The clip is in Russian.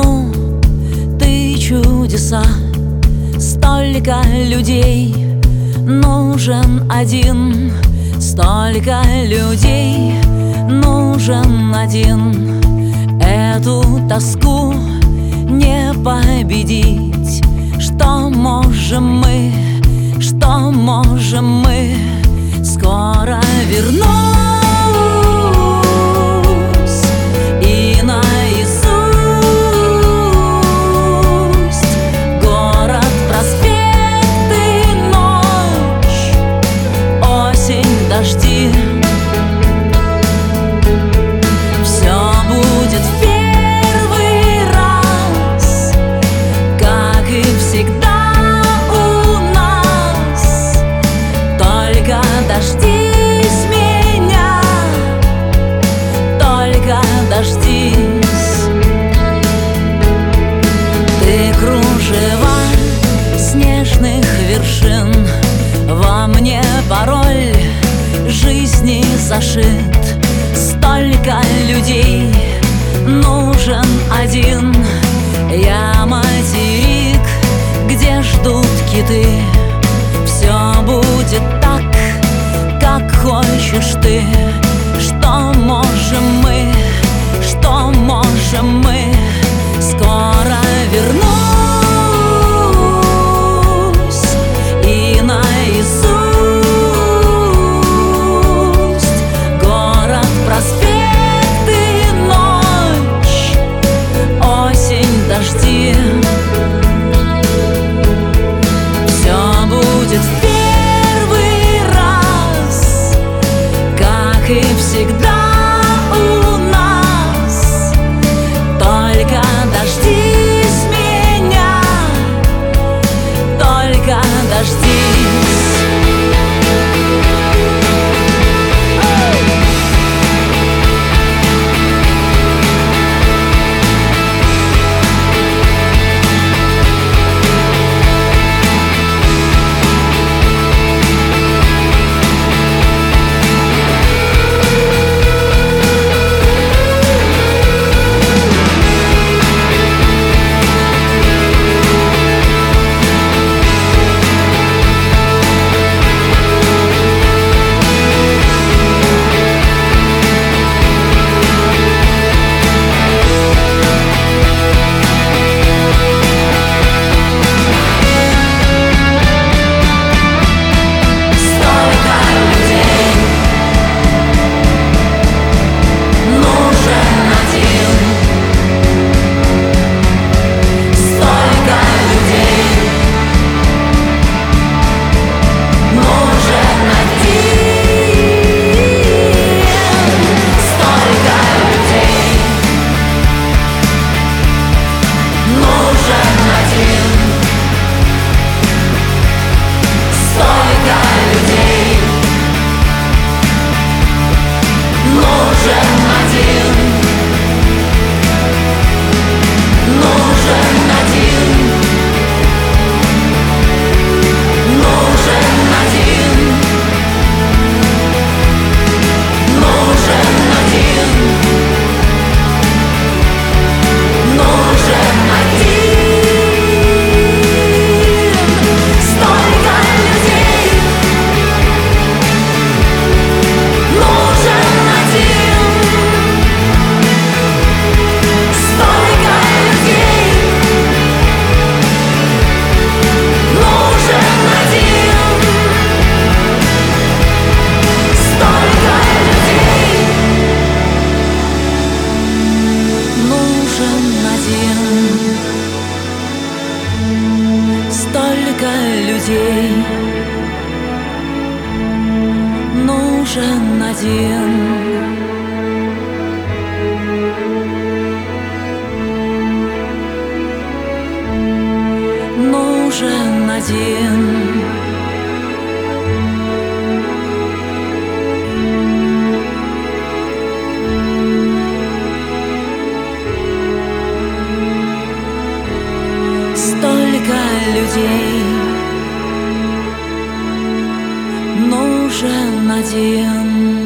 тоску, ты чудеса. Столько людей, нужен один. Столько людей, нужен один. Эту тоску не победить. Что можем мы, что можем мы? Скоро вернусь и наизусть город, проспекты, ночь, осень, дожди. Все будет в первый раз, как и всегда. Дождись меня, только дождись. Ты кружева снежных вершин, во мне пароль жизни зашит. Столько людей, нужен один. Я материк, где ждут киты. Все будет так, как хочешь ты. Что можем мы, что можем мы? Скоро вернусь и наизусть город, проспекты, ночь, осень, дожди. Все будет в первый раз, как и всегда у нас. Только дождись меня, только дождись. Столько людей, нужен один. Нужен один. Столько людей, нужен один.